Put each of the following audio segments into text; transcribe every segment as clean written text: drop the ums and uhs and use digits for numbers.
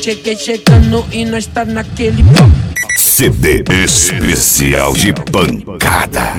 cheguei chegando e nós tá naquele pop. CD especial de pancada.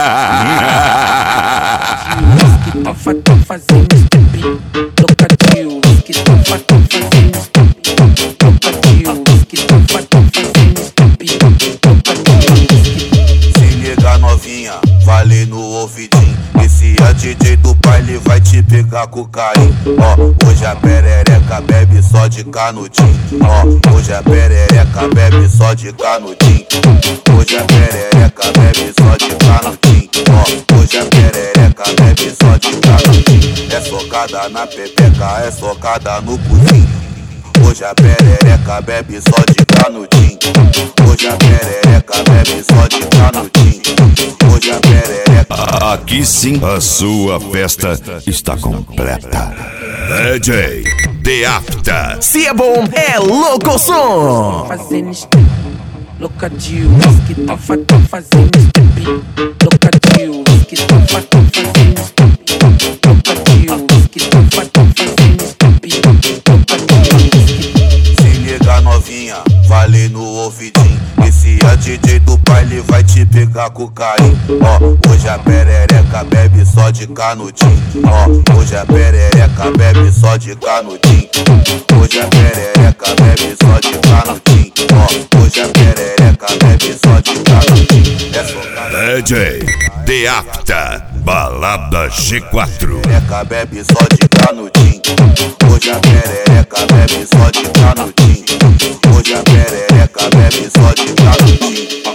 Que tá fazendo step, louca de uísque, tá fazendo step, louca de uísque, tá fazendo step, louca de uísque. Se liga novinha, falei no ouvidinho, esse é DJ do baile vai te pegar com carinho. Ó, hoje a perereca bebe só de canudinho. Ó, hoje a perereca bebe só de canudinho. Hoje a perereca bebe só de canudinho. Ó, hoje a perereca bebe só de canudinho. É socada na pepeca, é socada no cozinho. Hoje a perereca bebe só de canudinho. Hoje a perereca bebe só de canudinho. Hoje a perereca. Aqui sim a sua festa está completa. DJ Deapta. Se é bom, é louco som. Fazendo step, louca de uísque, tá fazendo step, louca de uísque, tá fazendo step, louca de uísque, tá fazendo step, louca de uísque. Se liga novinha, falei no ouvidinho, esse é DJ do baile vai te pegar com carinho. Ó, hoje a perereca bebe só de canudinho. Ó, hoje a perereca bebe só de canudinho. Hoje a perereca bebe só de canudinho. Ó, hoje a perereca bebe só de canudinho. É socada. DJ Deapta, balada G4. Perereca bebe só de canudinho. Hoje a perereca bebe só de canudinho. Hoje a perereca bebe só de canudinho.